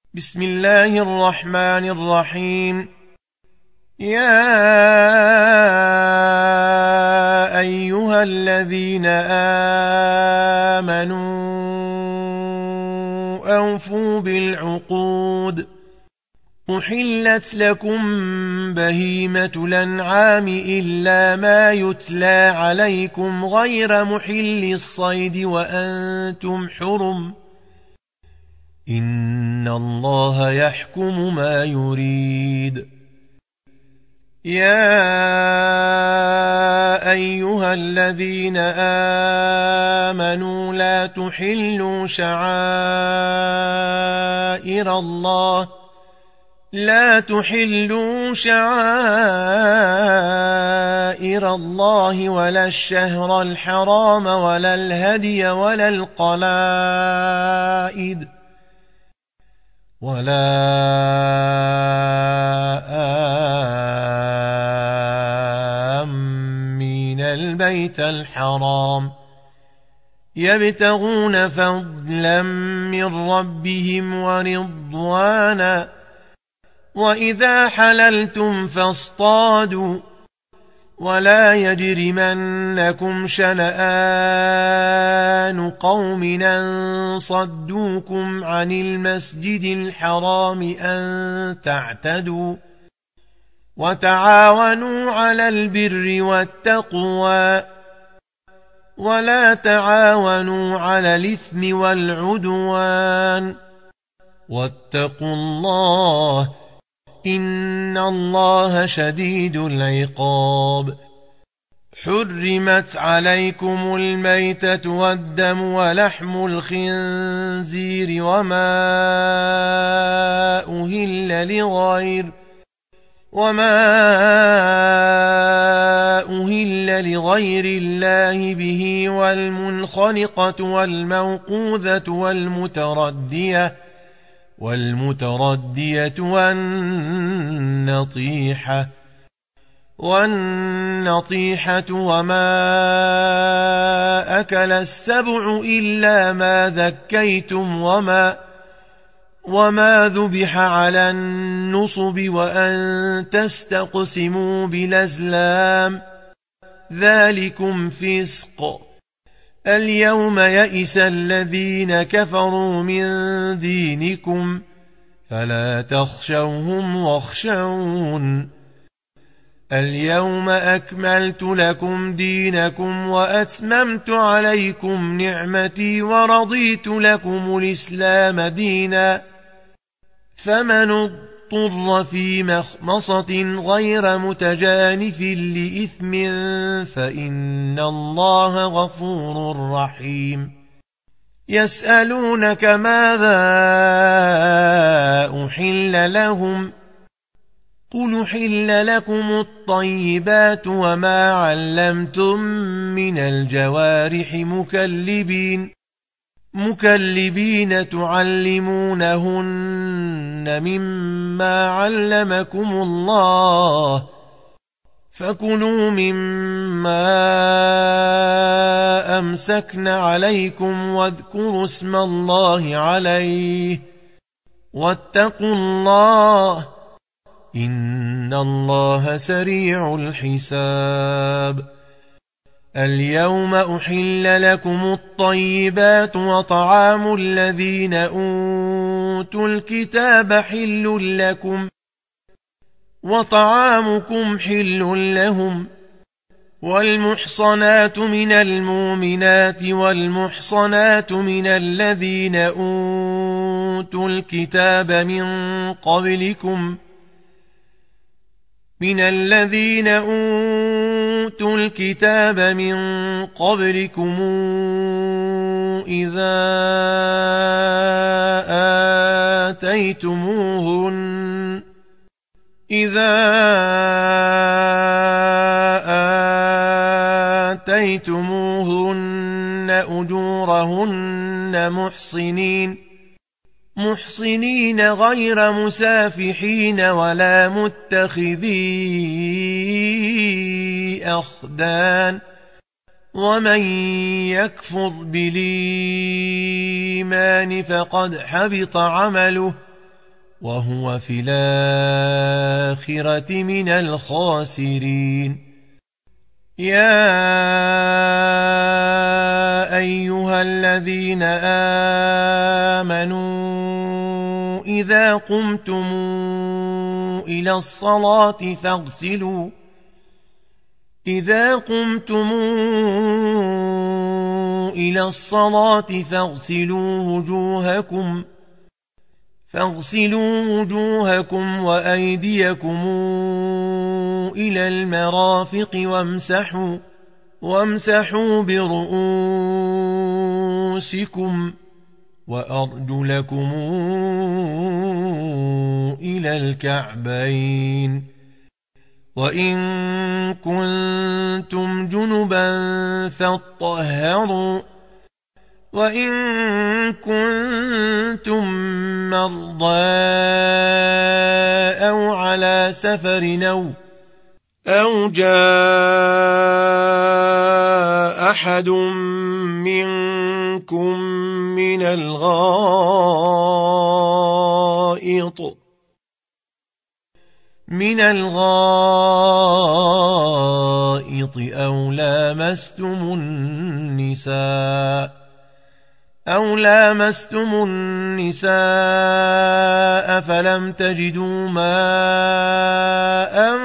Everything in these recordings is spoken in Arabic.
بسم الله الرحمن الرحيم. يا أيها الذين آمنوا أوفوا بالعقود. أحلت لكم بهيمة الأنعام إلا ما يتلى عليكم غير محل الصيد وأنتم حرم، إن الله يحكم ما يريد. يا أيها الذين آمنوا لا تحلوا شعائر الله ولا الشهر الحرام ولا الهدي ولا القلائد ولا آمين البيت الحرام يبتغون فضلا من ربهم ورضوانا. وإذا حللتم فاصطادوا ولا يجرمنكم شنآن قوم أن صدوكم عن المسجد الحرام أن تعتدوا. وتعاونوا على البر والتقوى ولا تعاونوا على الإثم والعدوان، واتقوا الله إن الله شديد العقاب. حرمت عليكم الميتة والدم ولحم الخنزير وما أهل لغير الله به، والمنخنقة والموقوذة والمتردية والنطيحة وما أكل السبع إلا ما ذكيتم وما ذبح على النصب وأن تستقسموا بالأزلام، ذلكم فسق. اليوم يئس الذين كفروا من دينكم فلا تخشوهم واخشون. اليوم أكملت لكم دينكم وأتممت عليكم نعمتي ورضيت لكم الإسلام دينا. فمن اضطر في مخمصة غير متجانف لإثم فإن الله غفور رحيم. يسألونك ماذا أحل لهم، قل أحل لكم الطيبات وما علمتم من الجوارح مكلبين تعلمونهن مما علمكم الله، فكلوا مما أمسكن عليكم واذكروا اسم الله عليه واتقوا الله إن الله سريع الحساب. اليوم أحل لكم الطيبات وطعام الذين أوتوا الكتاب حل لكم وطعامكم حل لهم، والمحصنات من المؤمنات والمحصنات من الذين أوتوا الكتاب من قبلكم إذا آتيتموهن أجورهن محصنين غير مسافحين ولا متخذي أخدان. ومن يكفر بالإيمان فقد حبط عمله وهو في الآخرة من الخاسرين. يا أيها الذين آمنوا إذا قمتم إلى الصلاة فاغسلوا وجوهكم وأيديكم إلى المرافق وامسحوا برؤوسكم وأرجلكم إلى الكعبين، وإن كنتم جنبا فاطهروا، وإن كنتم مرضى أو على سفر أو جاء أحد منكم من الغائط أو لامستم النساء فلم تجدوا ماء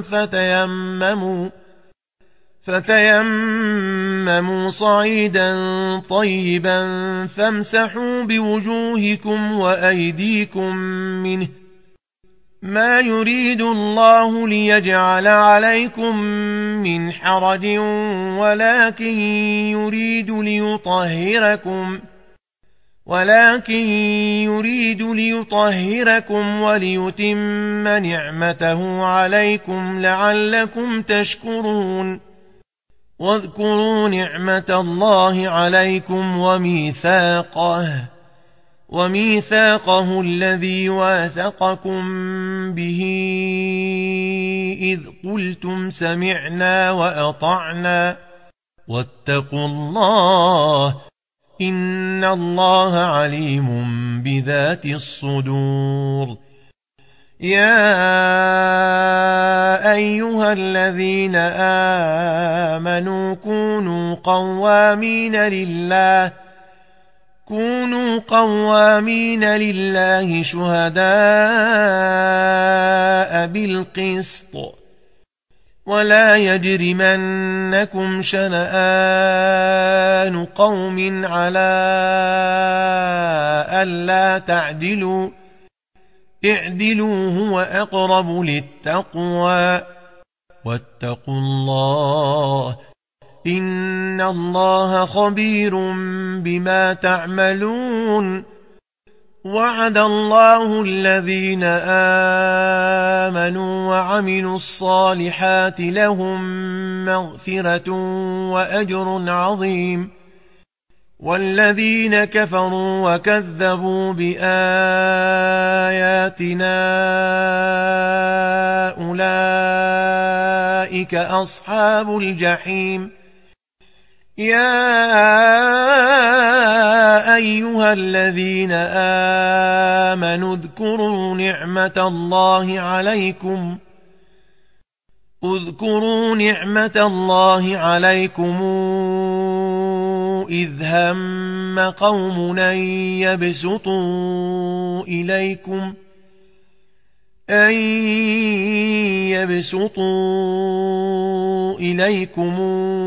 فتيمموا صعيدا طيبا فامسحوا بوجوهكم وأيديكم منه، ما يريد الله ليجعل عليكم من حرج ولكن يريد ليطهركم وليتم نعمته عليكم لعلكم تشكرون. واذكروا نعمة الله عليكم وميثاقه الذي واثقكم به إذ قلتم سمعنا وأطعنا واتقوا الله إن الله عليم بذات الصدور. يا أيها الذين آمنوا كونوا قوامين لله شهداء بالقسط، ولا يجرمنكم شنآن قوم على ألا تعدلوا، اعدلوا هو أقرب للتقوى، واتقوا الله إن الله خبير بما تعملون. وعد الله الذين آمنوا وعملوا الصالحات لهم مغفرة وأجر عظيم، والذين كفروا وكذبوا بآياتنا أولئك أصحاب الجحيم. يا أيها الذين آمنوا اذكروا نعمة الله عليكم إذ هم قوم أن يبسطوا إليكم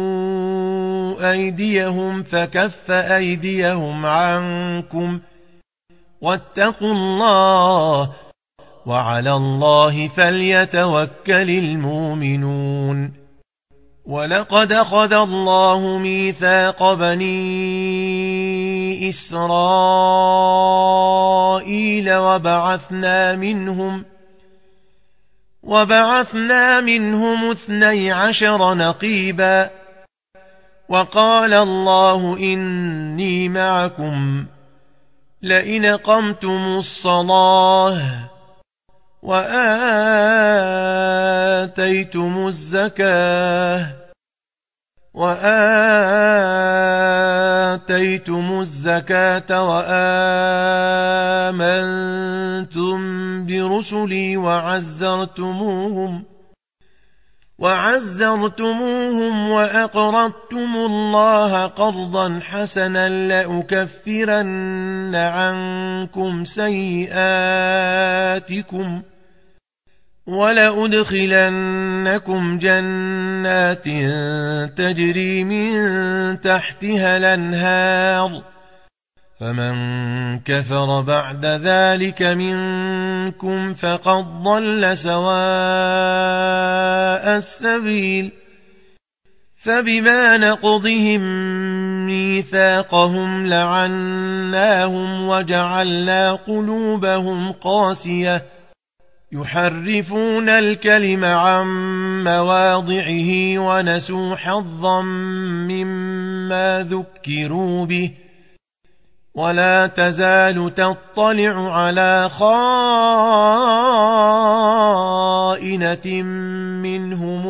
أيديهم فكف أيديهم عنكم، واتقوا الله وعلى الله فليتوكل المؤمنون. ولقد أخذ الله ميثاق بني إسرائيل وبعثنا منهم 12 نقيبا، وقال الله إني معكم لئن أقمتم الصلاة وآتيتم الزكاة وآتيتم الزكاة وآمنتم برسلي وعزرتموهم وأقرضتم الله قرضا حسنا لأكفرن عنكم سيئاتكم ولأدخلنكم جنات تجري من تحتها الأنهار فمن كفر بعد ذلك منكم فقد ضل سواء السبيل فبما نقضهم ميثاقهم لعناهم وجعلنا قلوبهم قاسية يحرفون الكلم عن مواضعه ونسوا حظا مما ذكروا به ولا تزال تطلع على خائنة منهم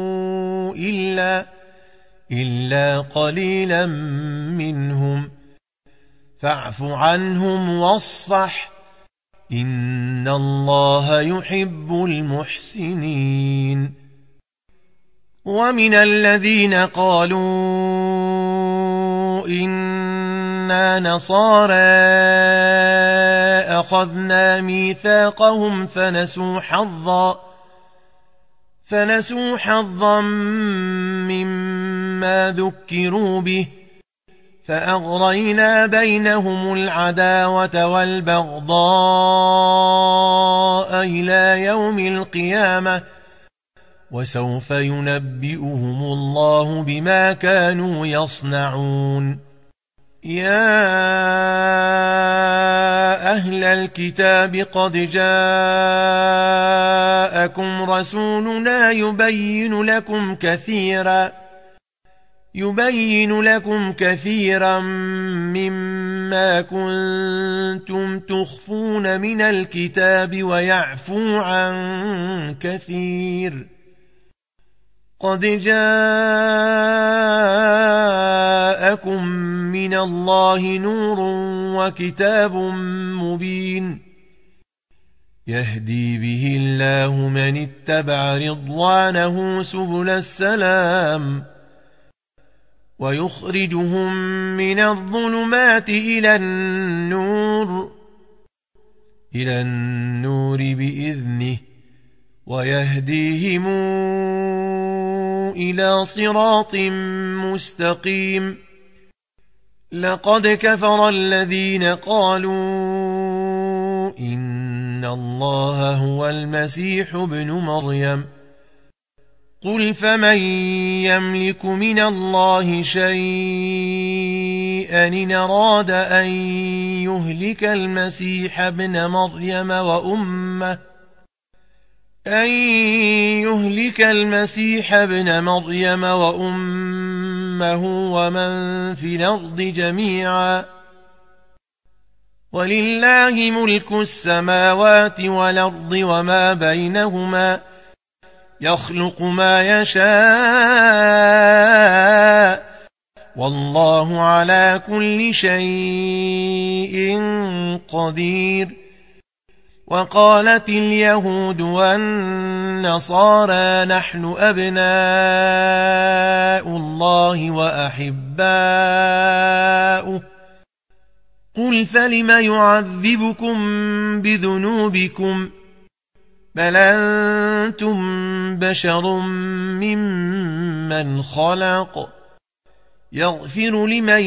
إلا قليلا منهم فاعف عنهم واصفح إن الله يحب المحسنين ومن الذين قالوا إنا نصارى أخذنا ميثاقهم فنسوا حظا مما ذكروا به فأغرينا بينهم العداوة والبغضاء إلى يوم القيامة وسوف ينبئهم الله بما كانوا يصنعون يا أهل الكتاب قد جاءكم رسولنا يبين لكم كثيرا مما كنتم تخفون من الكتاب ويعفو عن كثير قد جاءكم من الله نور وكتاب مبين يهدي به الله من اتبع رضوانه سبل السلام ويخرجهم من الظلمات إلى النور بإذنه ويهديهم إلى صراط مستقيم لقد كفر الذين قالوا إن الله هو المسيح ابن مريم قل فمن يملك من الله شيئا إن أراد أن يهلك المسيح ابن مريم وأمه ومن في الأرض جميعا ولله ملك السماوات والأرض وما بينهما يخلق ما يشاء والله على كل شيء قدير وقالت اليهود والنصارى نحن أبناء الله وأحباؤه قل فلم يعذبكم بذنوبكم بل أنتم بشر ممن خلق يغفر لمن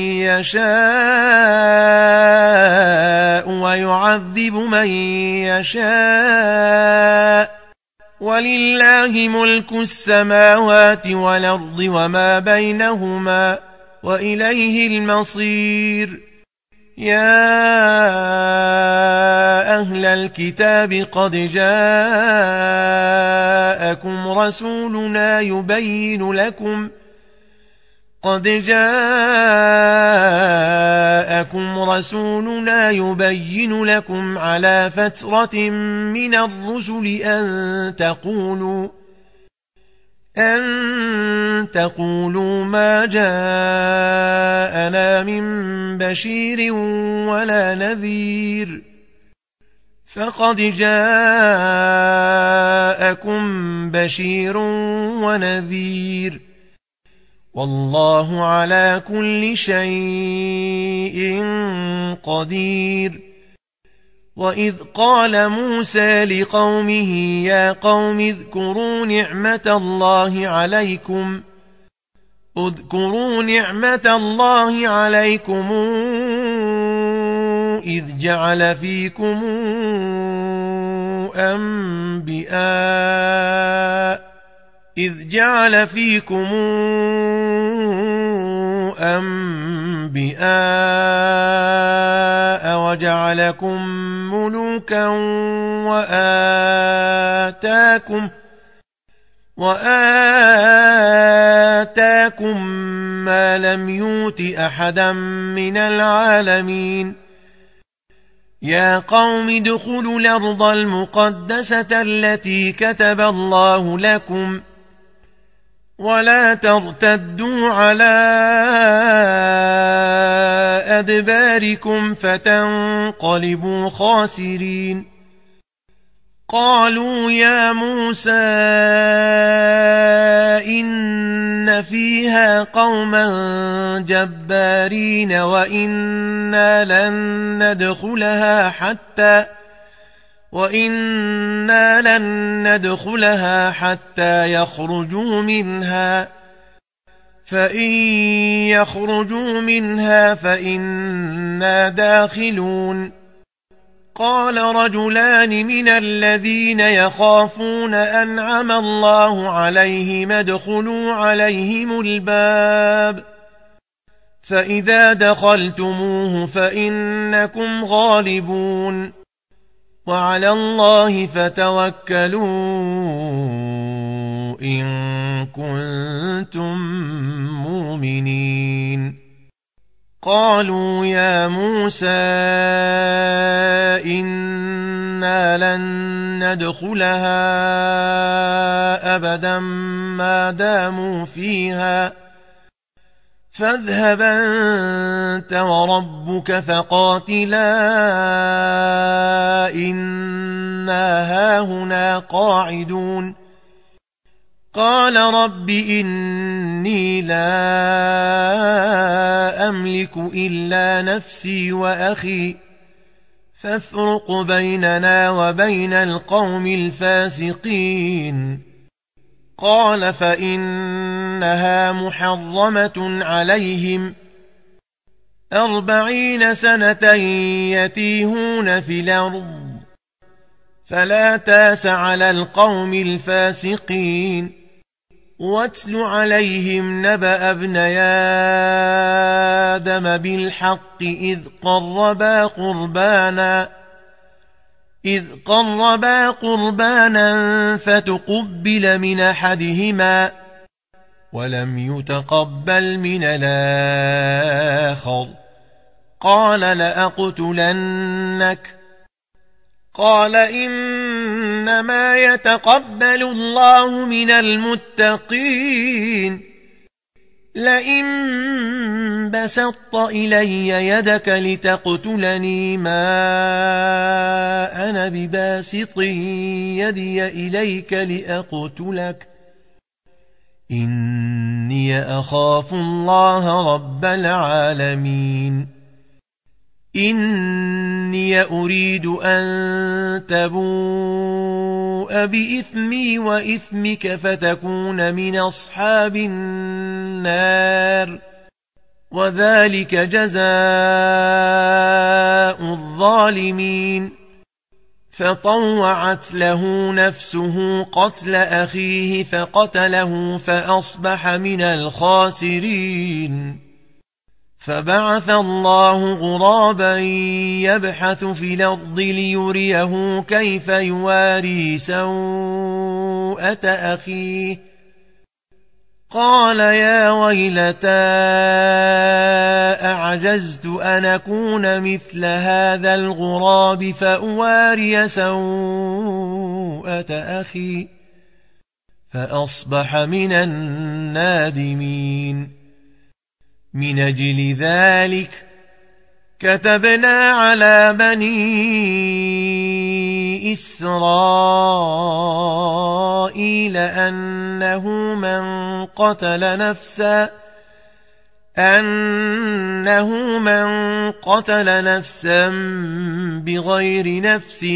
يشاء ويعذب من يشاء ولله ملك السماوات والأرض وما بينهما وإليه المصير يا أهل الكتاب قد جاءكم رسولنا يبين لكم على فترة من الرسل أن تقولوا ما جاءنا من بشير ولا نذير فقد جاءكم بشير ونذير والله على كل شيء قدير وإذ قال موسى لقومه يا قوم اذكروا نعمة الله عليكم إذ جعل فيكم أنبياء وجعلكم ملوكا وآتاكم ما لم يؤت أحدا من العالمين يا قوم ادخلوا الأرض المقدسة التي كتب الله لكم ولا ترتدوا على أدباركم فتنقلبوا خاسرين قالوا يا موسى إن فيها قوما جبارين وإنا لن ندخلها حتى يخرجوا منها فإن يخرجوا منها فإنا داخلون قال رجلان من الذين يخافون أنعم الله عليهم ادخلوا عليهم الباب فإذا دخلتموه فإنكم غالبون وعلى الله فتوكلوا إن كنتم مؤمنين قالوا يا موسى إنا لن ندخلها أبدا ما داموا فيها فاذهب أنت وربك فقاتلا إنا هاهنا قاعدون قال رب إني لا أملك إلا نفسي وأخي فافرق بيننا وبين القوم الفاسقين قال فإنها محرمة عليهم 40 سنة يتيهون في الأرض فلا تاس على القوم الفاسقين واتل عليهم نبأ ابني آدم بالحق إذ قربا قربانا فتقبل من أحدهما ولم يتقبل من الآخر قال لأقتلنك قال إنما يتقبل الله من المتقين لئن بسطت إلي يدك لتقتلني ما أنا بباسط يدي إليك لأقتلك إني أخاف الله رب العالمين إني أريد أن تبوء بإثمي وإثمك فتكون من أصحاب النار وذلك جزاء الظالمين فطوعت له نفسه قتل أخيه فقتله فأصبح من الخاسرين فبعث الله غرابا يبحث في الأرض ليريه كيف يواري سوءة أخيه قال يا ويلتى أعجزت أن أكون مثل هذا الغراب فأواري سوءة أخي فأصبح من النادمين. من أجل ذلك كتبنا على بني إسرائيل أنه من قتل نفسا بغير نفس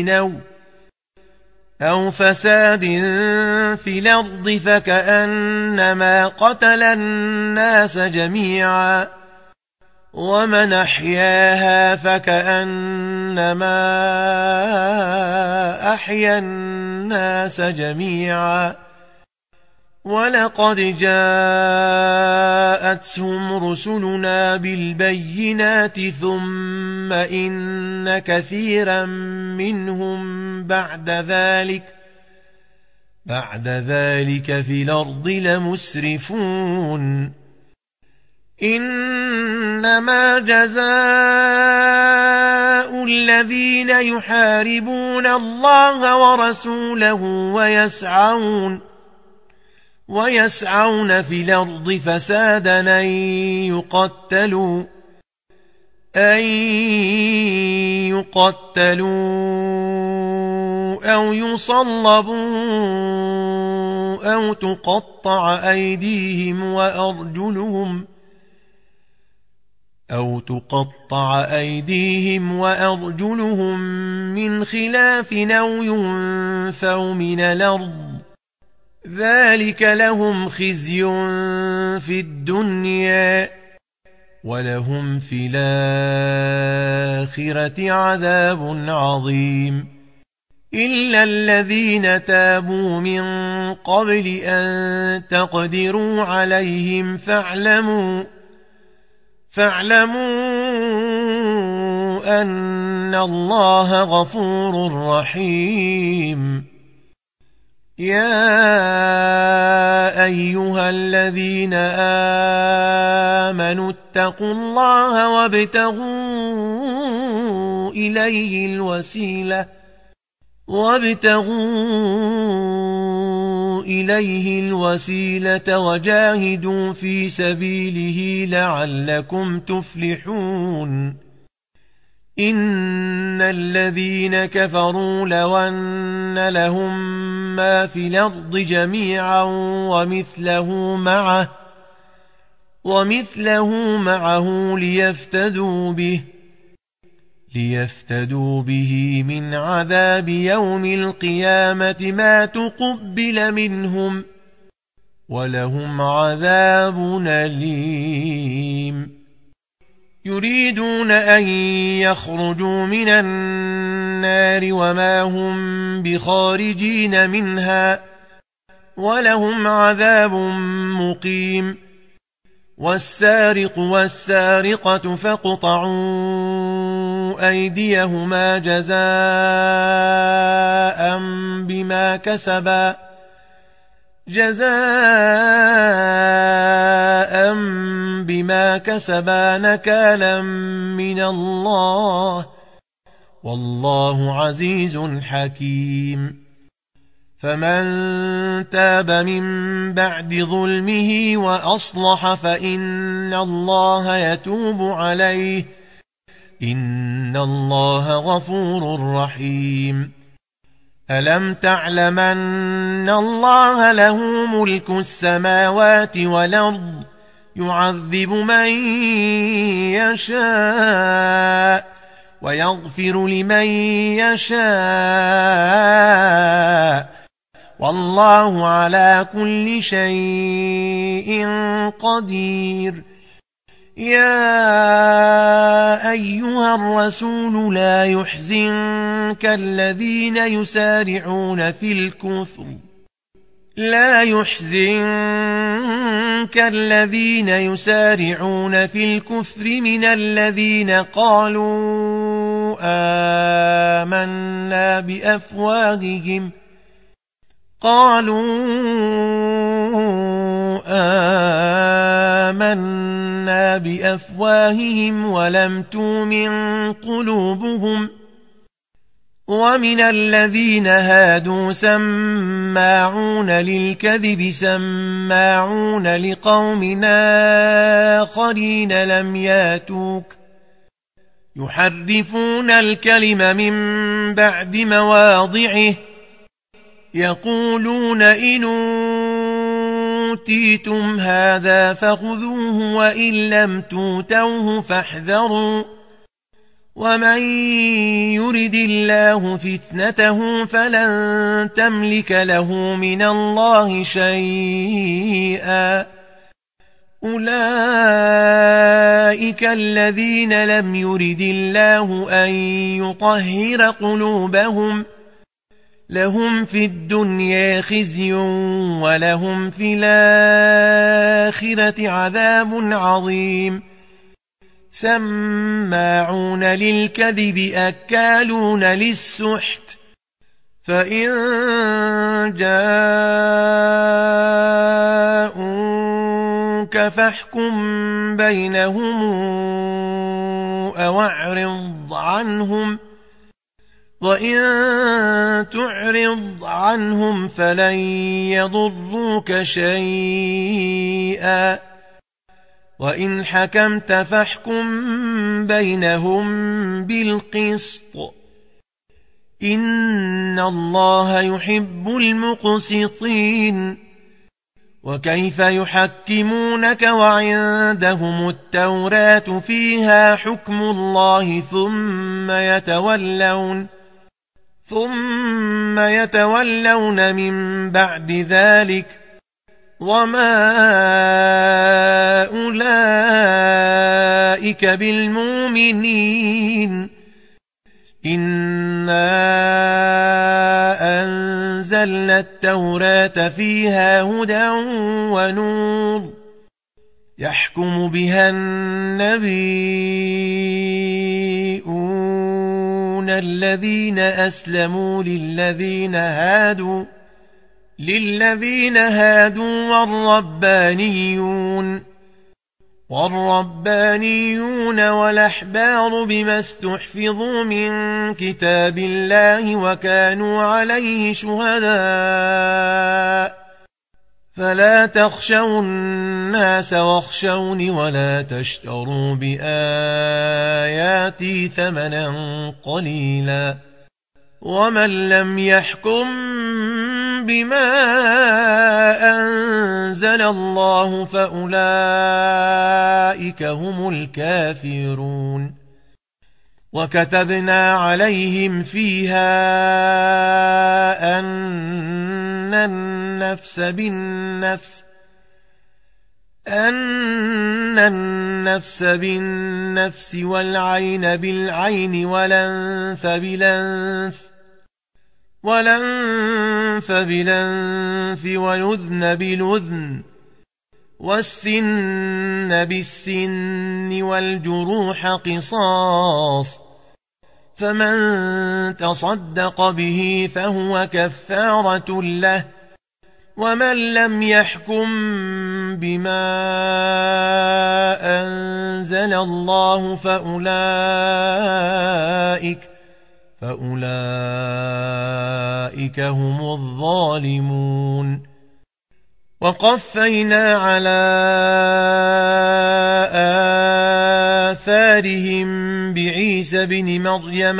أو فساد في الأرض فكأنما قتل الناس جميعا، ومن أحياها فكأنما أحيا الناس جميعا. ولقد جاءتهم رسلنا بالبينات ثم إن كثيرا منهم بعد ذلك في الأرض لمسرفون. إنما جزاء الذين يحاربون الله ورسوله ويسعون في الأرض فسادا أن يقتلوا أو يصلبوا أو تقطع أيديهم وأرجلهم من خلاف أو ينفوا من الأرض. ذلك لهم خزي في الدنيا ولهم في الآخرة عذاب عظيم. إلا الذين تابوا من قبل أن تقدروا عليهم فاعلموا أن الله غفور رحيم. يا أيها الذين آمنوا اتقوا الله وابتغوا إليه الوسيلة وجاهدوا في سبيله لعلكم تفلحون. إن الذين كفروا لو أن لهم ما في الأرض جميعا ومثله معه ليفتدوا به من عذاب يوم القيامة ما تقبل منهم ولهم عذاب أليم. يريدون أن يخرجوا من النار وما هم بخارجين منها ولهم عذاب مقيم. والسارق والسارقة فاقطعوا أيديهما جزاء بما كسبا نكالا من الله والله عزيز حكيم. فمن تاب من بعد ظلمه وأصلح فإن الله يتوب عليه إن الله غفور رحيم. ألم تعلم أن الله له ملك السماوات والأرض يعذب من يشاء ويغفر لمن يشاء والله على كل شيء قدير. يا أيها الرسول لا يحزنك الذين يسارعون في الكفر من الذين قالوا آمنا بأفواههم ولم تؤمن قلوبهم ومن الذين هادوا سماعون للكذب سماعون لقوم آخرين لم ياتوك يحرفون الكلم من بعد مواضعه يقولون إن أوتيتم هذا فخذوه وإن لم توتوه فاحذروا ومن يرد الله فتنته فلن تملك له من الله شيئا أولئك الذين لم يرد الله أن يطهر قلوبهم لهم في الدنيا خزي ولهم في الآخرة عذاب عظيم سماعون للكذب أكالون للسحت فإن جاءوك فاحكم بينهم أو أعرض عنهم وإن تعرض عنهم فلن يضروك شيئا وإن حكمت فاحكم بينهم بالقسط إن الله يحب المقسطين وكيف يحكمونك وعندهم التوراة فيها حكم الله ثم يتولون من بعد ذلك وما أولئك بالمؤمنين إنا أنزلنا التوراة فيها هدى ونور يحكم بها النبيون الذين أسلموا للذين هادوا والربانيون والأحبار بما استحفظوا من كتاب الله وكانوا عليه شهداء فلا تخشوا الناس واخشوني ولا تشتروا بآياتي ثمنا قليلا ومن لم يحكم بما أنزل الله فأولئك هم الكافرون وكتبنا عليهم فيها أن النفس بالنفس والعين بالعين والأنف بالأنف والأذن بالأذن والسن بالسن والجروح قصاص فمن تصدق به فهو كفارة له ومن لم يحكم بما أنزل الله فأولئك هم الظالمون وقفينا على آثارهم بعيسى بن مريم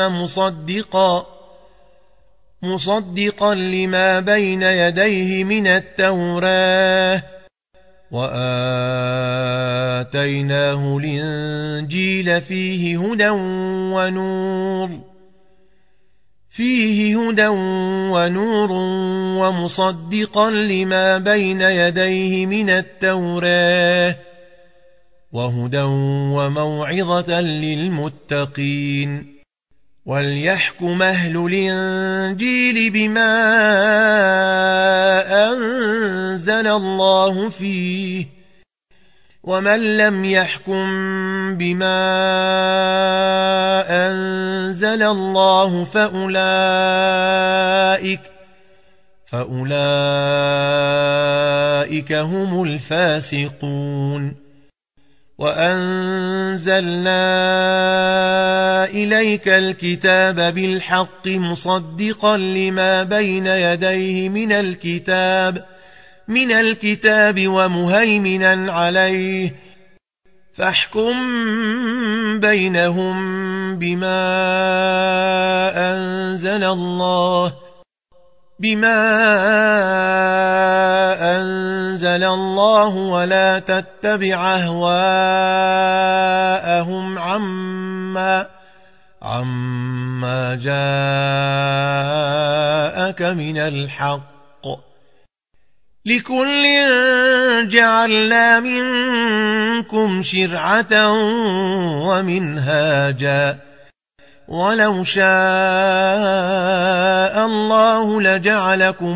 مصدقا لما بين يديه من التوراة وآتيناه الإنجيل فيه هدى ونور ومصدقا لما بين يديه من التوراة وهدى وموعظة للمتقين وليحكم أهل الإنجيل بما أنزل الله فيه ومن لم يحكم بما أنزل الله فأولئك هم الفاسقون وأنزلنا إليك الكتاب بالحق مصدقا لما بين يديه من الكتاب ومهيمنا عليه فاحكم بينهم بما أنزل الله ولا تتبع أهواءهم عما جاءك من الحق لكل جعلنا منكم شرعة ومنهاجا ولو شاء الله لجعلكم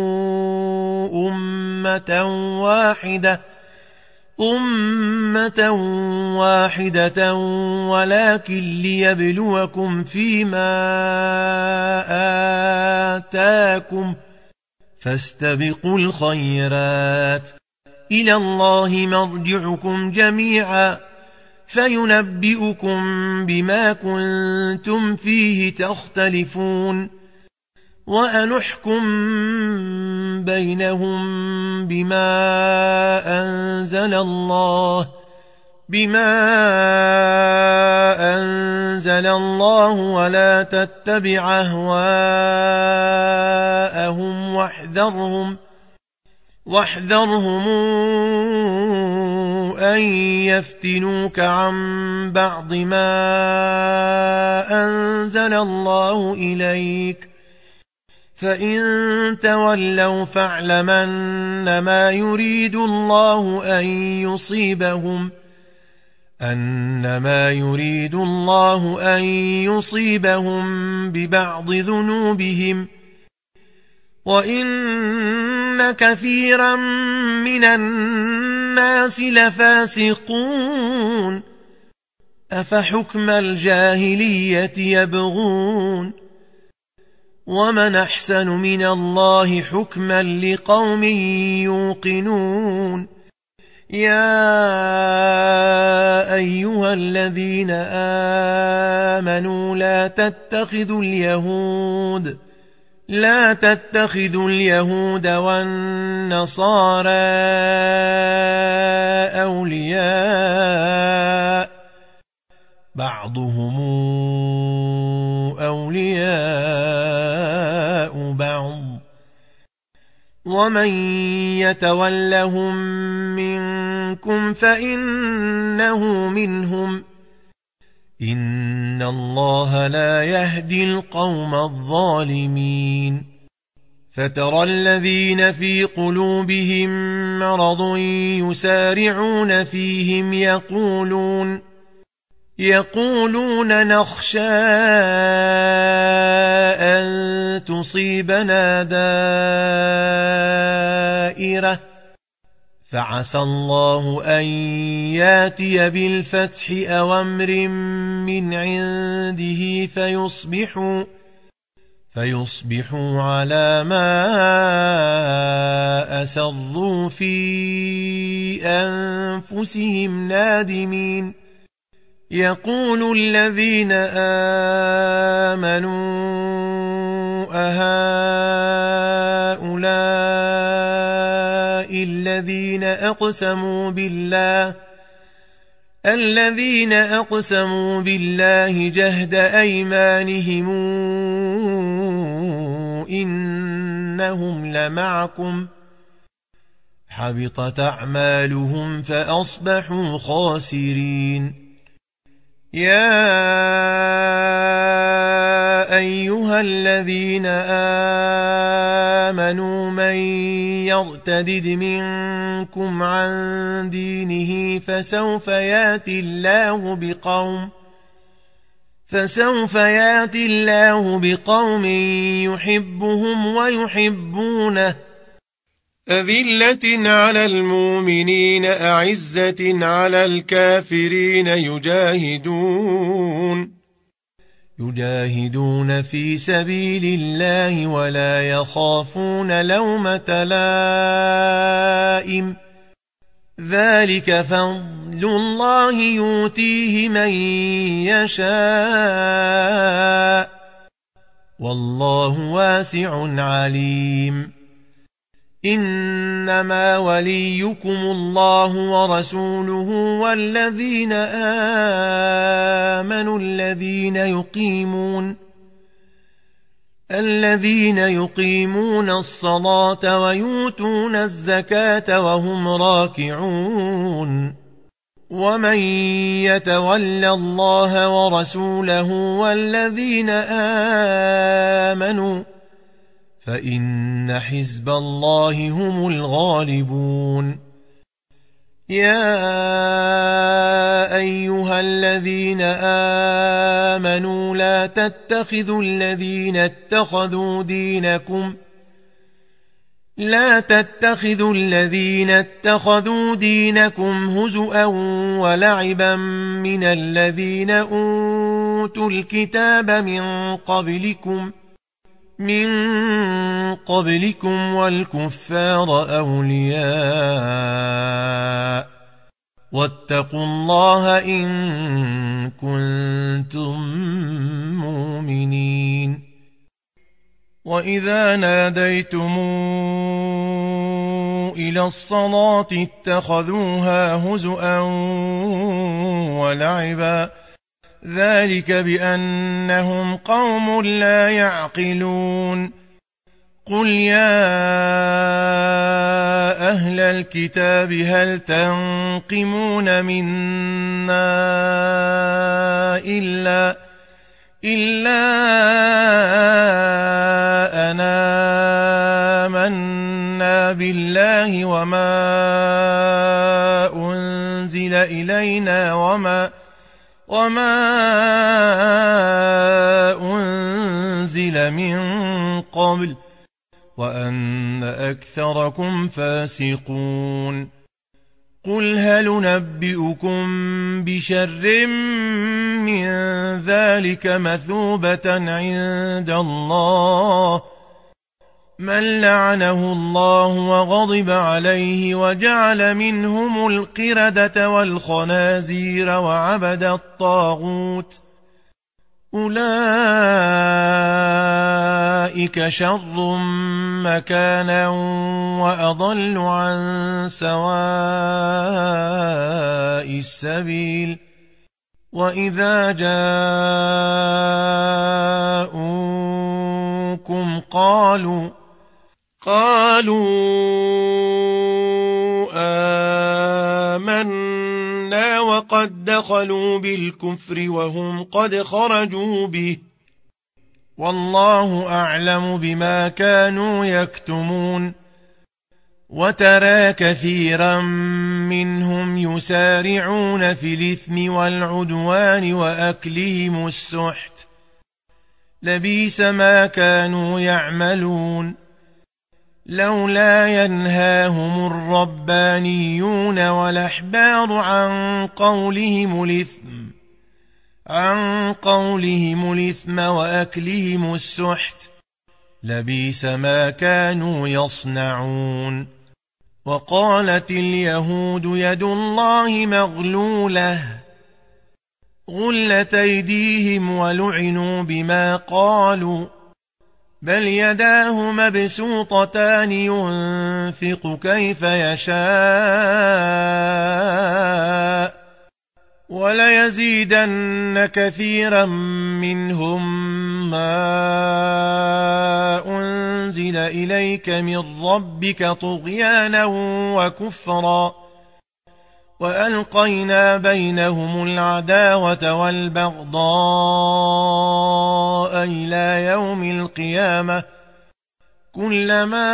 أمة واحدة ولكن ليبلوكم فيما آتاكم فاستبقوا الخيرات إلى الله مرجعكم جميعا فينبئكم بما كنتم فيه تختلفون وأنحكم بينهم بما أنزل الله ولا تتبع أهواءهم واحذرهم أن يفتنوك عن بعض ما أنزل الله إليك فإن تولوا فاعلم أنما يريد الله أن يصيبهم ببعض ذنوبهم وإن كثيرا من الناس لفاسقون أفحكم الجاهلية يبغون ومن أحسن من الله حكما لقوم يوقنون يا أيها الذين آمنوا لا تتخذوا اليهود والنصارى أولياء بعضهم أولياء بعض ومن يتولهم منكم فإنه منهم إن الله لا يهدي القوم الظالمين فترى الذين في قلوبهم مرض يسارعون فيهم يقولون نخشى أن تصيبنا دائرة فعسى الله أن ياتي بالفتح أو أمر من عنده فيصبحوا على ما أسروا في أنفسهم نادمين يقول الذين آمنوا أهؤلاء الذين أقسموا بالله جهد أيمانهم إنهم لمعكم حبطت أعمالهم فأصبحوا خاسرين يا أيها الذين آمنوا من يرتد منكم عن دينه فسوف يأتي الله بقوم يحبهم ويحبونه أذلة على المؤمنين أعزة على الكافرين يجاهدون في سبيل الله ولا يخافون لومة لائم ذلك فضل الله يؤتيه من يشاء والله واسع عليم إنما وليكم الله ورسوله والذين آمنوا الذين يقيمون الصلاة ويؤتون الزكاة وهم راكعون ومن يتول الله ورسوله والذين آمنوا فإن حزب الله هم الغالبون يا أيها الذين آمنوا لا تتخذوا الذين اتخذوا دينكم هزؤا ولعبا من الذين أوتوا الكتاب من قبلكم والكفار أولياء واتقوا الله إن كنتم مؤمنين وإذا ناديتم إلى الصلاة اتخذوها هزؤا ولعبا ذلك بأنهم قوم لا يعقلون قل يا أهل الكتاب هل تنقمون منا إلا أنا آمنا بالله وما أنزل إلينا وما أنزل من قبل وأن أكثركم فاسقون قل هل ننبئكم بشر من ذلك مثوبة عند الله من لعنه الله وغضب عليه وجعل منهم القردة والخنازير وعبد الطاغوت أولئك شر مكانا وأضل عن سواء السبيل وإذا جاءوكم قالوا آمنا وقد دخلوا بالكفر وهم قد خرجوا به والله أعلم بما كانوا يكتمون وترى كثيرا منهم يسارعون في الإثم والعدوان وأكلهم السحت لبئس ما كانوا يعملون لولا ينهاهم الربانيون والأحبار عن قولهم الإثم وأكلهم السحت لبئس ما كانوا يصنعون وقالت اليهود يد الله مغلولة غلت أيديهم ولعنوا بما قالوا بل يداه مبسوطتان ينفق كيف يشاء وليزيدن كثيرا منهم ما أنزل إليك من ربك طغيانا وكفرا وألقينا بينهم العداوة والبغضاء إلى يوم القيامة كلما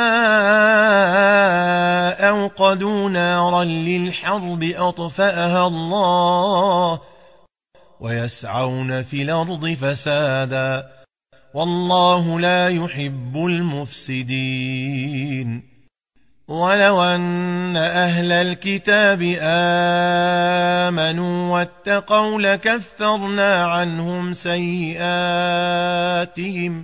أوقدوا نارا للحرب أطفأها الله ويسعون في الأرض فسادا والله لا يحب المفسدين ولو أن أهل الكتاب آمنوا واتقوا لكفرنا عنهم سيئاتهم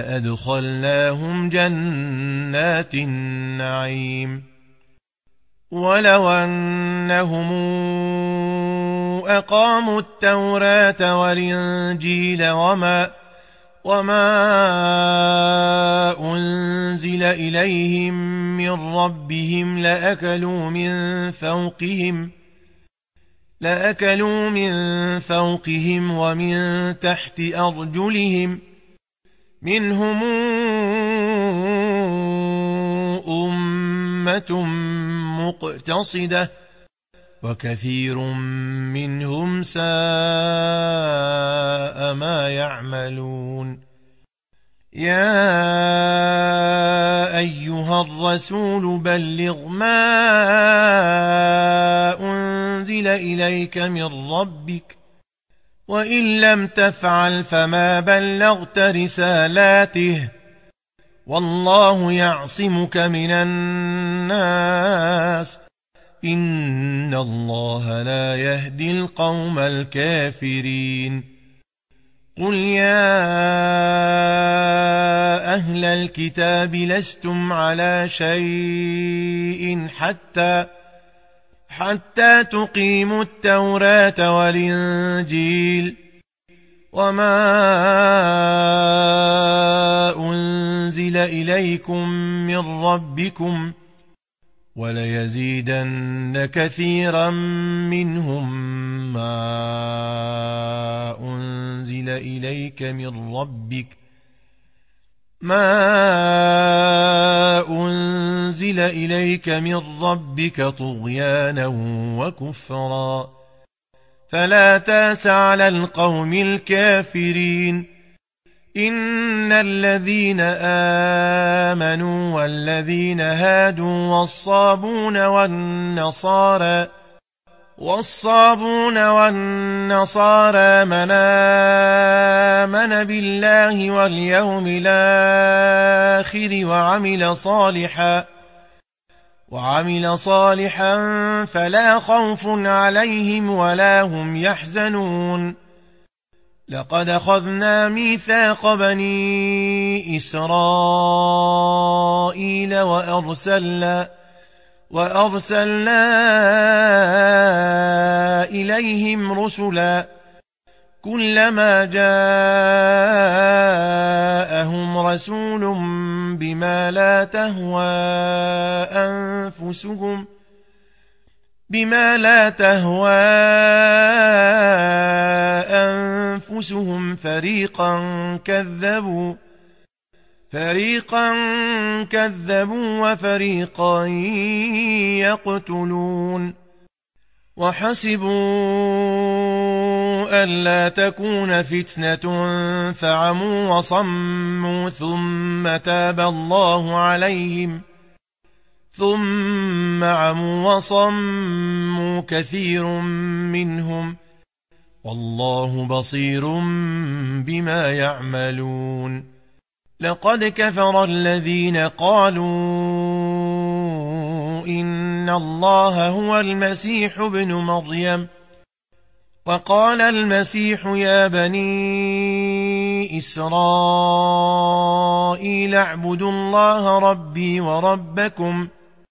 ولأدخلناهم جنات النعيم ولو أنهم أقاموا التوراة والإنجيل وما أنزل إليهم من ربهم لأكلوا من فوقهم ومن تحت أرجلهم منهم أمة مقتصدة وكثير منهم ساء ما يعملون يا أيها الرسول بلغ ما أنزل إليك من ربك وإن لم تفعل فما بلغت رسالاته والله يعصمك من الناس إن الله لا يهدي القوم الكافرين قل يا أهل الكتاب لستم على شيء حتى تقيموا التوراة والإنجيل وما أنزل إليكم من ربكم وليزيدن كثيرا منهم ما أنزل إليك من ربك طغيانا وكفرا فلا تأس على القوم الكافرين إن الذين آمنوا والذين هادوا والصابون والنصارى من آمن بالله واليوم الآخر وعمل صالحا فلا خوف عليهم ولا هم يحزنون لقد أخذنا ميثاق بني إسرائيل وأرسلنا إليهم رسلا كلما جاءهم رسول بما لا تهوى أنفسهم فريقا كذبوا وفريقا يقتلون وحسبوا ألا تكون فتنة فعموا وصموا ثم عموا وصموا كثير منهم والله بصير بما يعملون لقد كفر الذين قالوا إن الله هو المسيح ابن مريم وقال المسيح يا بني إسرائيل اعبدوا الله ربي وربكم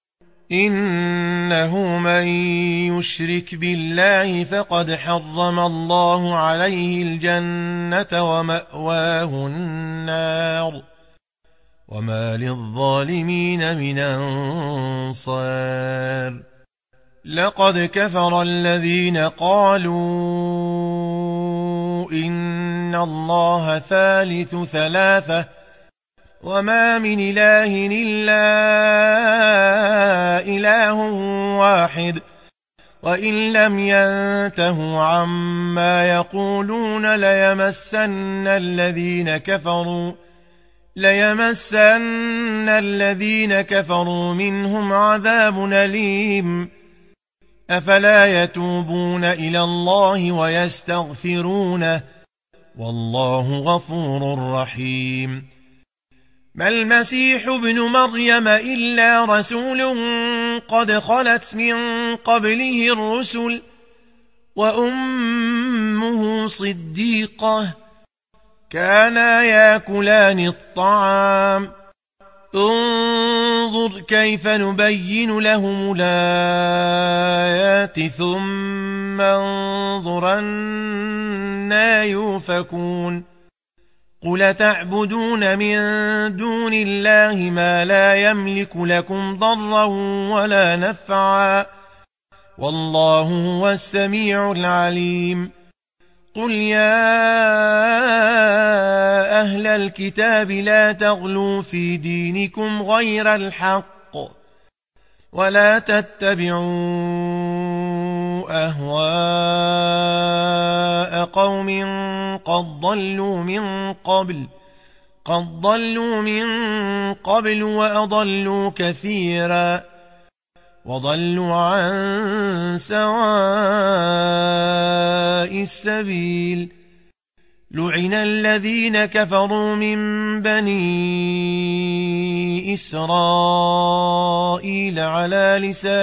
إنه من يشرك بالله فقد حرم الله عليه الجنة ومأواه النار وما للظالمين من أنصار لقد كفر الذين قالوا إن الله ثالث ثلاثة وما من إله إلا إله واحد وإن لم ينتهوا عما يقولون ليمسن الذين كفروا منهم عذاب أليم أفلا يتوبون إلى الله ويستغفرونه والله غفور رحيم ما المسيح ابن مريم إلا رسول قد خلت من قبله الرسل وأمه صديقة كانا ياكلان الطعام انظر كيف نبين لهم الآيات ثم انظر أنى يؤفكون قل تعبدون من دون الله ما لا يملك لكم ضرا ولا نفعا والله هو السميع العليم قل يا أهل الكتاب لا تغلوا في دينكم غير الحق ولا تتبعوا أهواء قوم قد ضلوا من قبل وأضلوا كثيرا وضلوا عن سواء السبيل لعن الذين كفروا من بني إسرائيل على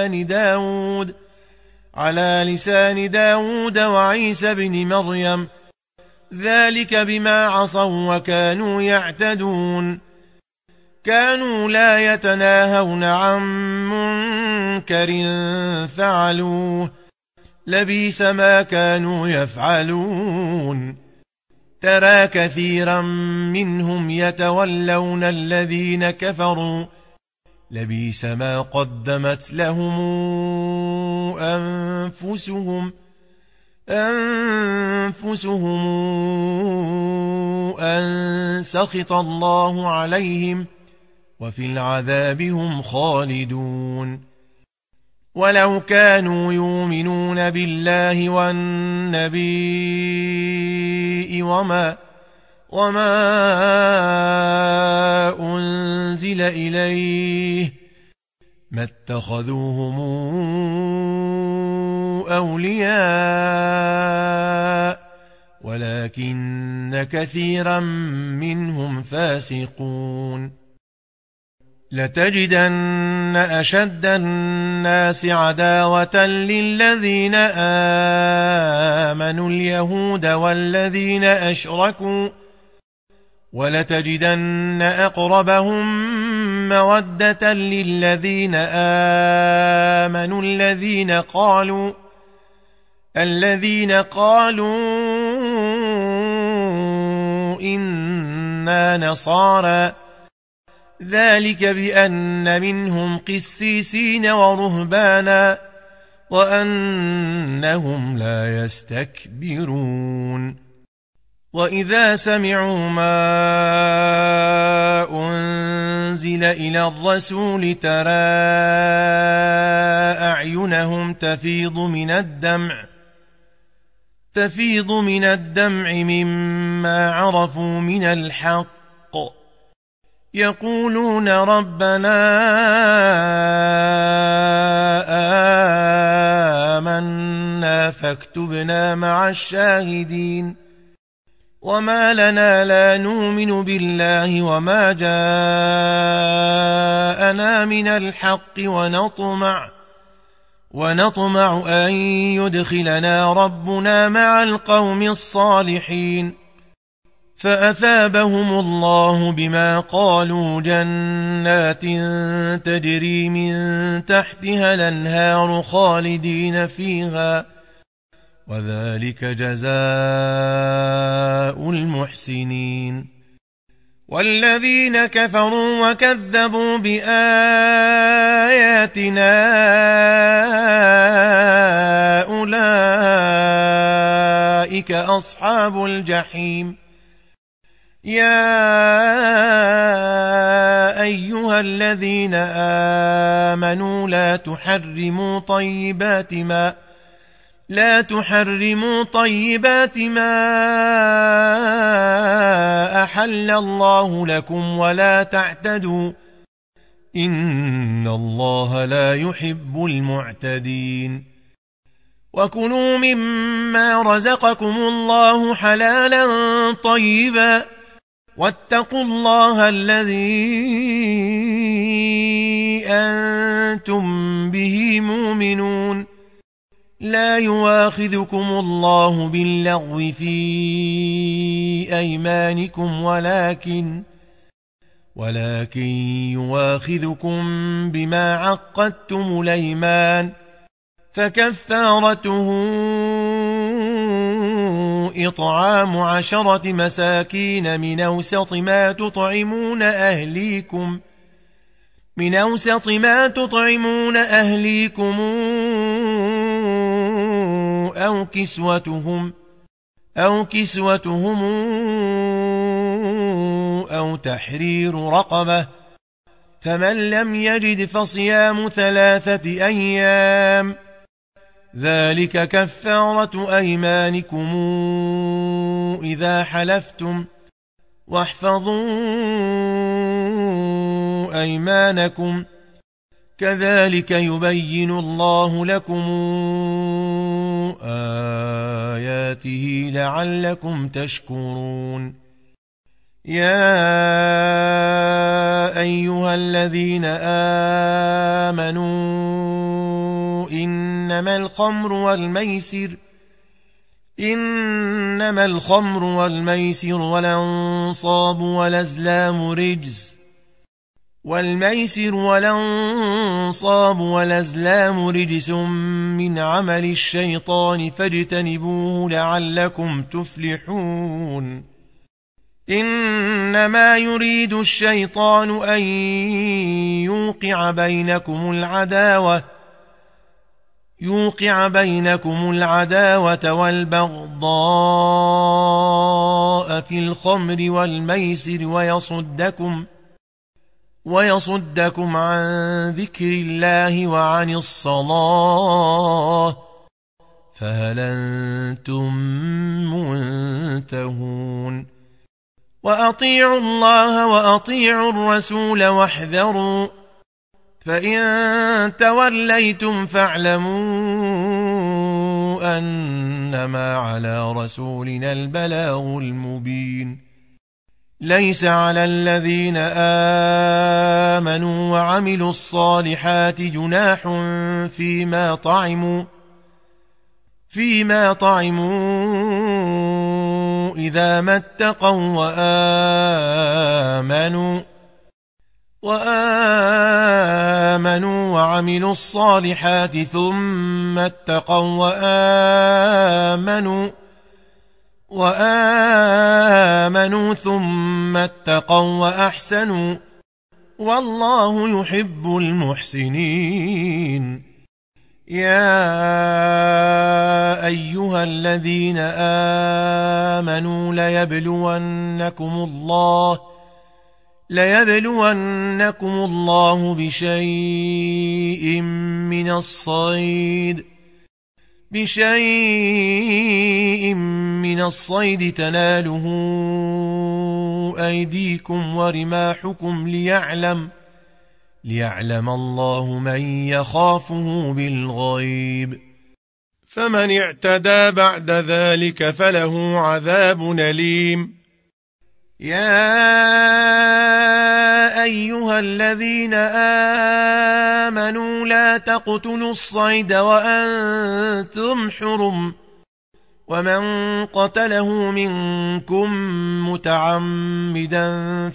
لسان داود وعيسى بن مريم ذلك بما عصوا وكانوا يعتدون كانوا لا يتناهون عن منكر فعلوه لبئس ما كانوا يفعلون ترى كثيرا منهم يتولون الذين كفروا لبئس ما قدمت لهم أنفسهم أن سخط الله عليهم وفي العذاب هم خالدون ولو كانوا يؤمنون بالله والنبي وما أنزل إليه ما اتخذوهم أولياء ولكن كثيرا منهم فاسقون لتجدن أشد الناس عداوة للذين آمنوا اليهود والذين أشركوا ولتجدن أقربهم مودة للذين آمنوا الذين قالوا إنا نصارى ذلك بأن منهم قسيسين ورهبانا وأنهم لا يستكبرون وإذا سمعوا ما أنزل إلى الرسول ترى أعينهم تفيض من الدمع مما عرفوا من الحق يقولون ربنا آمنا فاكتبنا مع الشاهدين وما لنا لا نؤمن بالله وما جاءنا من الحق ونطمع أن يدخلنا ربنا مع القوم الصالحين فأثابهم الله بما قالوا جنات تجري من تحتها الأنهار خالدين فيها وذلك جزاء المحسنين والذين كفروا وكذبوا بآياتنا أولئك أصحاب الجحيم يا أيها الذين آمنوا لا تحرموا طيبات ما أحل الله لكم ولا تعتدوا إن الله لا يحب المعتدين وكلوا مما رزقكم الله حلالا طيبا واتقوا الله الذي أنتم به مؤمنون لا يواخذكم الله باللغو في أيمانكم ولكن يواخذكم بما عقدتم الأيمان، فكفارته إطعام 10 مساكين من أوسط ما تطعمون أهليكم أو كسوتهم أو تحرير رقبة، فمن لم يجد فصيام 3 أيام، ذلك كفارة أيمانكم إذا حلفتم، واحفظوا أيمانكم، كذلك يبين الله لكم آياته لعلكم تشكرون. يا أيها الذين آمنوا إنما الخمر والميسر والأنصاب والأزلام رجس من عمل الشيطان فاجتنبوه لعلكم تفلحون. إنما يريد الشيطان أن يوقع بينكم العداوة والبغضاء في الخمر والميسر ويصدكم عن ذكر الله وعن الصلاة، فهل أنتم منتهون؟ وأطيعوا الله وأطيعوا الرسول واحذروا، فإن توليتم فاعلموا أنما على رسولنا البلاغ المبين. ليس على الذين آمنوا وعملوا الصالحات جناح فيما طعموا إذا ما اتقوا وآمنوا وعملوا الصالحات ثم اتقوا وآمنوا ثم اتقوا وأحسنوا، والله يحب المحسنين. يا أيها الذين آمنوا ليبلونكم الله بشيء من الصيد تناله أيديكم ورماحكم ليعلم الله من يخافه بالغيب، فمن اعتدى بعد ذلك فله عذاب أليم. يا أيها الذين آمنوا لا تقتلوا الصيد وأنتم حرم، ومن قتله منكم متعمدا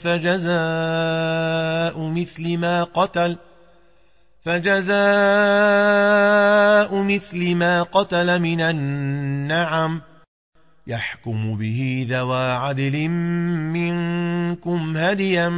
فجزاء مثل ما قتل من النعم، يحكم به ذوى عدل منكم هديا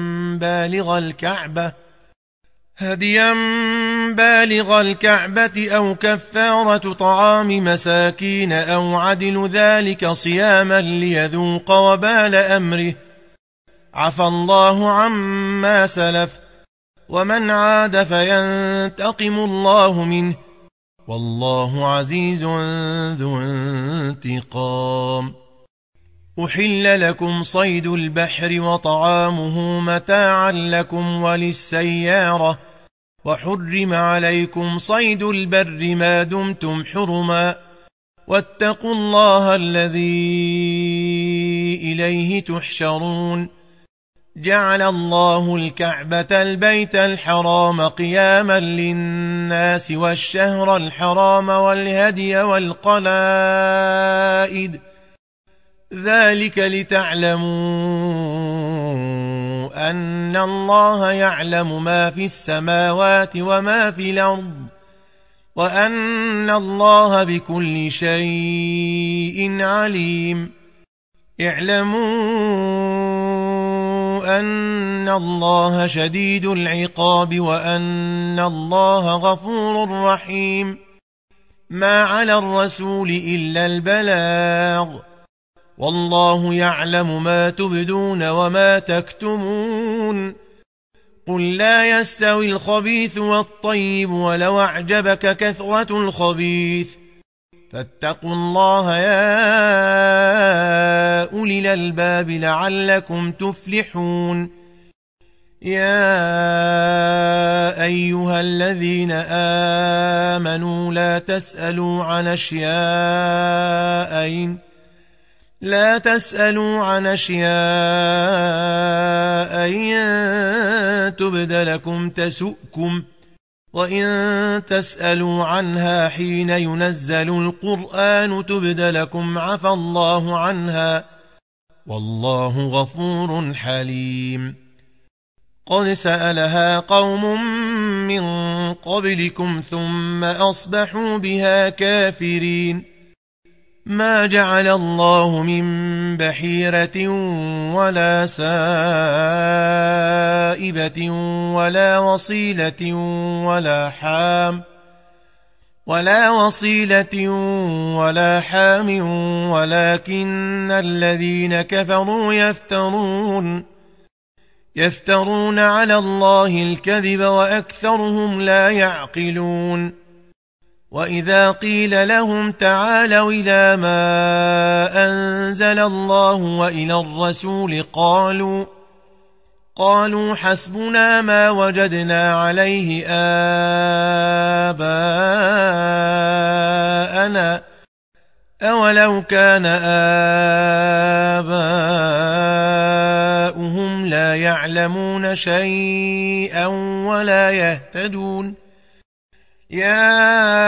بالغ الكعبة أو كفارة طعام مساكين أو عدل ذلك صياما ليذوق وبال أمره، عفى الله عما سلف، ومن عاد فينتقم الله منه، والله عزيز ذو انتقام. أحل لكم صيد البحر وطعامه متاعا لكم وللسيارة، وحرم عليكم صيد البر ما دمتم حرما، واتقوا الله الذي إليه تحشرون. جعل الله الكعبة البيت الحرام قياما للناس والشهر الحرام والهدي والقلائد، ذلك لتعلموا أن الله يعلم ما في السماوات وما في الأرض وأن الله بكل شيء عليم. اعلموا أن الله شديد العقاب وأن الله غفور رحيم. ما على الرسول إلا البلاغ والله يعلم ما تبدون وما تكتمون. قل لا يستوي الخبيث والطيب ولو أعجبك كثرة الخبيث فاتقوا الله يا أولي الألباب لعلكم تفلحون. يا أيها الذين آمنوا لا تسألوا عن أشياء إن تبد لكم تسؤكم وإن تسألوا عنها حين ينزل القرآن تبد لكم عفى الله عنها والله غفور حليم. قد سألها قوم من قبلكم ثم أصبحوا بها كافرين. ما جعل الله من بحيرة ولا سائبة ولا وصيلة ولا حام ولكن الذين كفروا يفترون على الله الكذب وأكثرهم لا يعقلون. وإذا قيل لهم تعالوا إلى ما أنزل الله وإلى الرسول قالوا حسبنا ما وجدنا عليه آباءنا أولو كان آباؤهم لا يعلمون شيئا ولا يهتدون. يا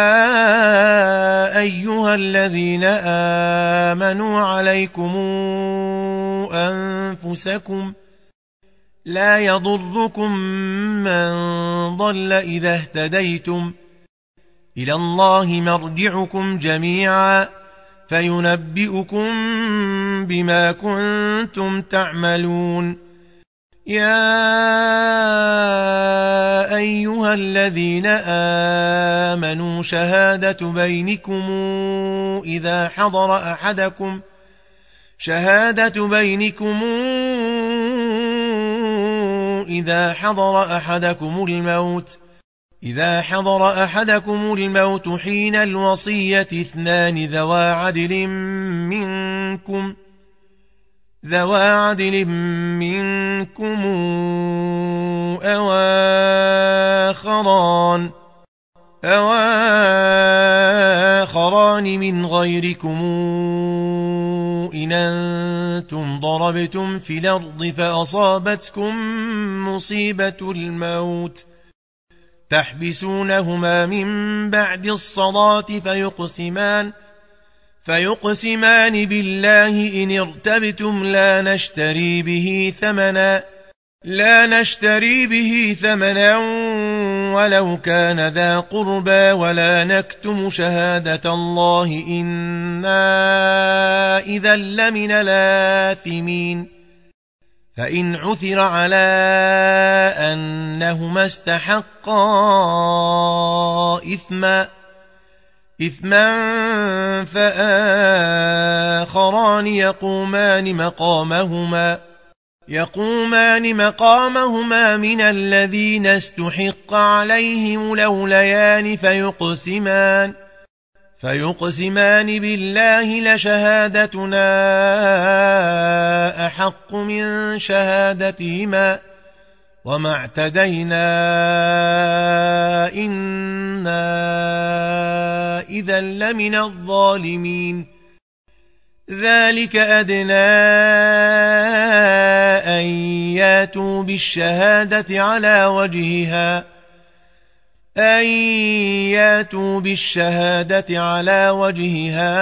أيها الذين آمنوا عليكم أنفسكم لا يضركم من ضل إذا اهتديتم إلى الله مرجعكم جميعا فينبئكم بما كنتم تعملون. يا أيها الذين آمنوا شهادة بينكم إذا حضر أحدكم الموت حين الوصية اثنان ذوا عدل منكم أو آخران من غيركم إن أنتم ضربتم في الأرض فأصابتكم مصيبة الموت تحبسونهما من بعد الصلاة فيقسمان بالله إن ارتبتم لا نشتري به ثمنا ولو كان ذا قربى ولا نكتم شهادة الله إنا إذا لمن الآثمين. فإن عثر على أنهما استحقا إثما فآخران يقومان مقامهما من الذين استحق عليهم الأوليان فيقسمان بالله لشهادتنا أحق من شهادتهما وما اعتدينا إنا إذا لمن الظالمين. ذلك أدنى أن ياتوا بالشهادة على وجهها أن ياتوا بالشهادة على وجهها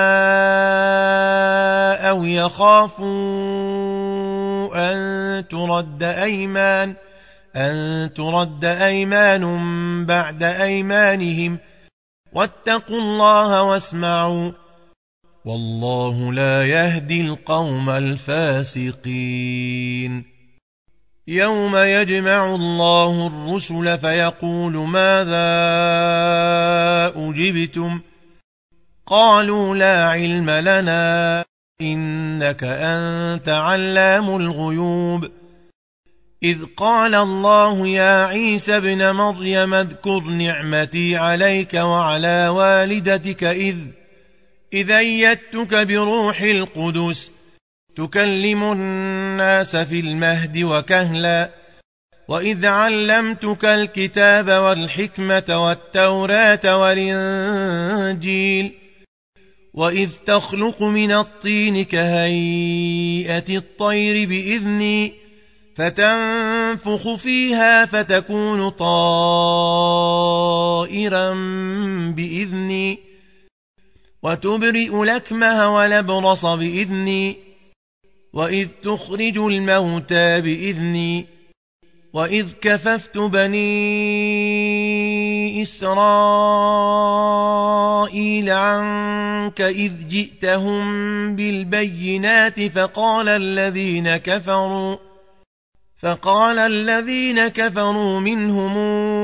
أو يخافوا أن ترد أيمان بعد أيمانهم واتقوا الله واسمعوا والله لا يهدي القوم الفاسقين يوم يجمع الله الرسل فيقول ماذا أجبتم قالوا لا علم لنا إنك أنت علام الغيوب إذ قال الله يا عيسى ابن مريم اذكر نعمتي عليك وعلى والدتك إذ أيدتك بروح القدس تكلم الناس في المهد وكهلا وإذ علمتك الكتاب والحكمة والتوراة والإنجيل وإذ تخلق من الطين كهيئة الطير بإذني فتنفخ فيها فتكون طائرا بإذني وتبرئ الأكمه والأبرص بإذني وإذ تخرج الموتى بإذني وإذ كففت بني إسرائيل عنك إذ جئتهم بالبينات فقال الذين كفروا منهم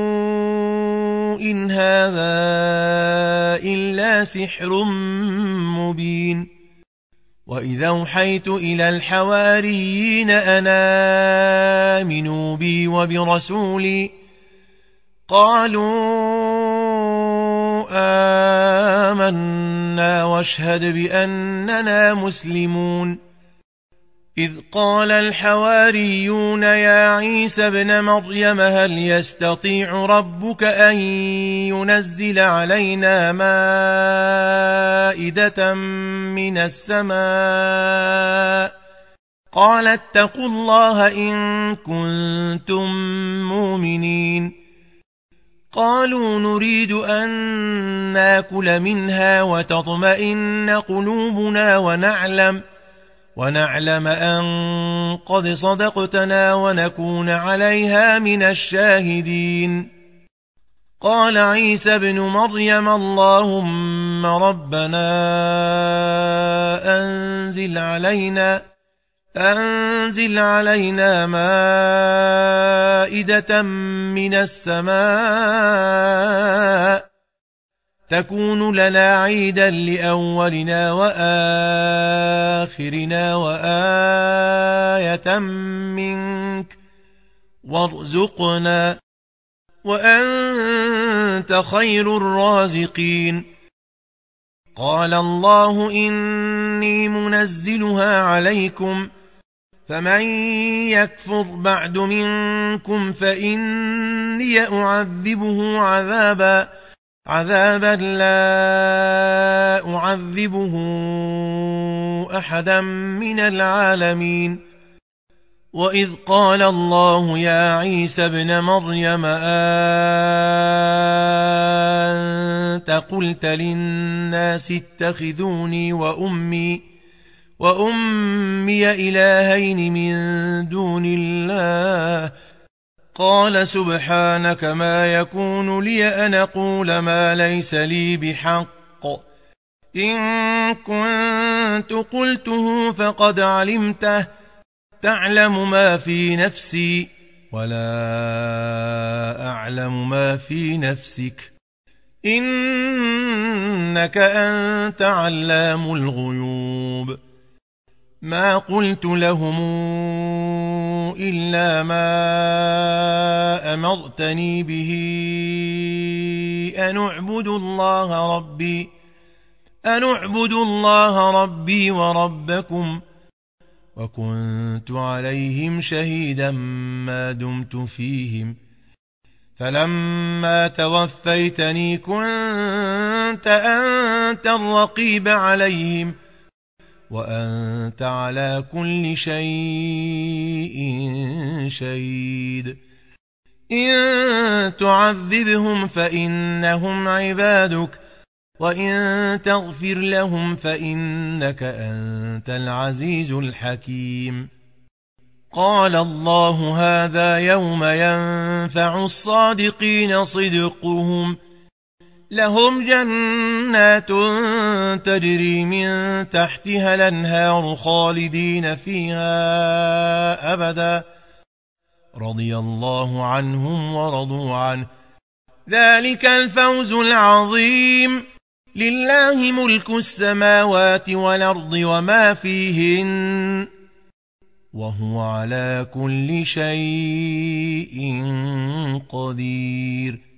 إن هذا إلا سحر مبين وإذا أوحيت إلى الحواريين أن آمنوا بي وبرسولي قالوا آمنا واشهد بأننا مسلمون إذ قال الحواريون يا عيسى ابن مريم هل يستطيع ربك أن ينزل علينا مائدة من السماء قال اتقوا الله إن كنتم مؤمنين قالوا نريد أن ناكل منها وتطمئن قلوبنا ونعلم أن قد صدقتنا ونكون عليها من الشاهدين قال عيسى ابن مريم اللهم ربنا أنزل علينا مائدة من السماء تكون لنا عيدا لأولنا وآخرنا وآية منك وارزقنا وأنت خير الرازقين قال الله إني منزلها عليكم فمن يكفر بعد منكم فإني أعذبه عذابا لا أعذبه أحدا من العالمين وإذ قال الله يا عيسى ابن مريم أنت قلت للناس اتخذوني وأمي إلهين من دون الله قال سبحانك ما يكون لي أن أقول ما ليس لي بحق إن كنت قلته فقد علمته تعلم ما في نفسي ولا أعلم ما في نفسك إنك أنت علام الغيوب ما قلت لهم إلا ما أمرتني به أن اعبدوا الله ربي وربكم وكنت عليهم شهيدا ما دمت فيهم فلما توفيتني كنت أنت الرقيب عليهم وأنت على كل شيء شهيد إن تعذبهم فإنهم عبادك وإن تغفر لهم فإنك أنت العزيز الحكيم. قال الله هذا يوم ينفع الصادقين صدقهم لهم جنات تجري من تحتها الأنهار خالدين فيها أبدا رضي الله عنهم ورضوا عنه ذلك الفوز العظيم. لله ملك السماوات والأرض وما فيهن وهو على كل شيء قدير.